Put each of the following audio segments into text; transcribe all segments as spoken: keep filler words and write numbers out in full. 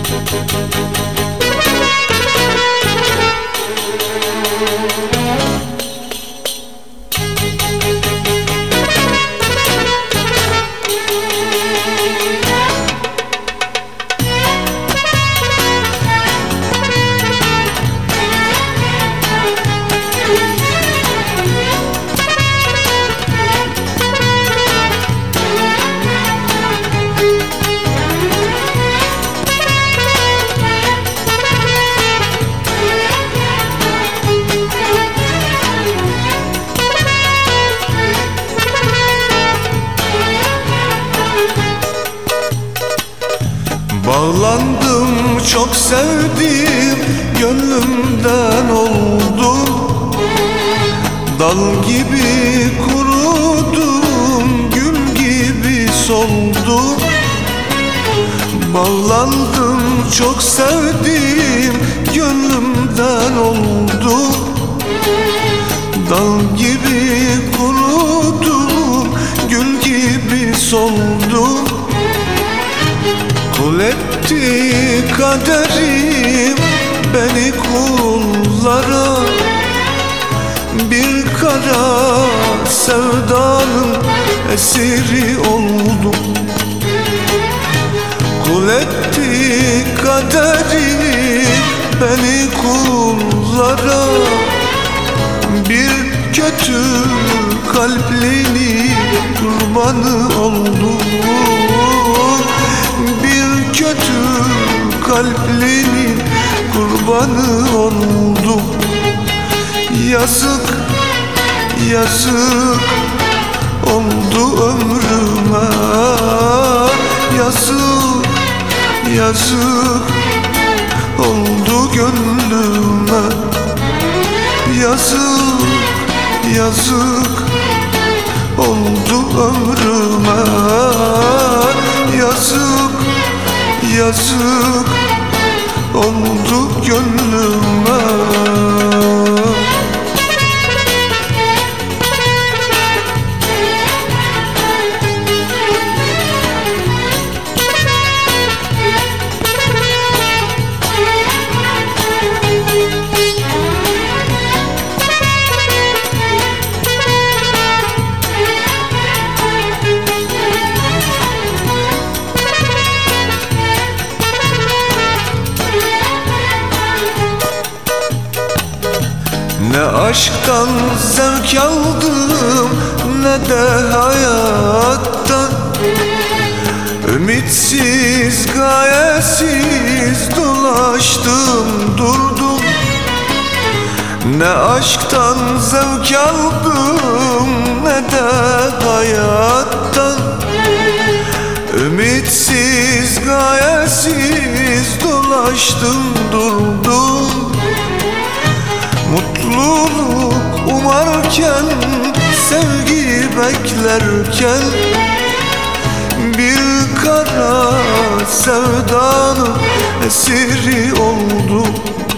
Bağlandım, çok sevdim, gönlümden oldu. Dal gibi kurudum, gül gibi soldum. Bağlandım, çok sevdim, gönlümden oldu. Dal gibi kurudum, gül gibi soldum. Kul etti kaderim beni kullara, bir kara sevdanın esiri oldum. Kul etti kaderim beni kullara, bir kötü kalplinin kurbanı oldum. Bir kötü kalplinin kurbanı oldum. Yazık, yazık oldu ömrüme. Yazık, yazık oldu gönlüme. Yazık, yazık oldu ömrüme. Yazık, yazık oldu gönlüme. Ne aşktan zevk aldım, ne de hayattan. Ümitsiz, gayesiz dolaştım durdum. Ne aşktan zevk aldım, ne de hayattan. Ümitsiz, gayesiz dolaştım durdum. Mutluluk umarken, sevgi beklerken, bir kara sevdanın esiri oldum.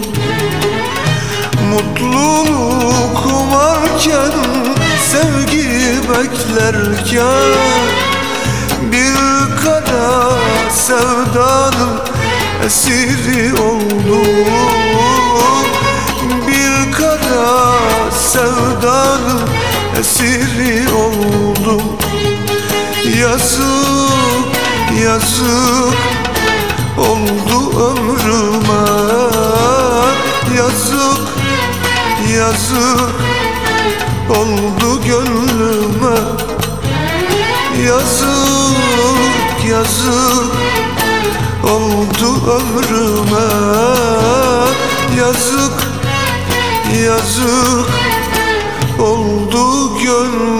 Mutluluk umarken, sevgi beklerken, bir kara sevdanın esiri oldum. Bir kara sevdanın esiri oldum. Yazık, yazık oldu ömrüme. Yazık, yazık oldu gönlüme. Yazık, yazık oldu ömrüme. Yazık, yazık oldu gönlüme.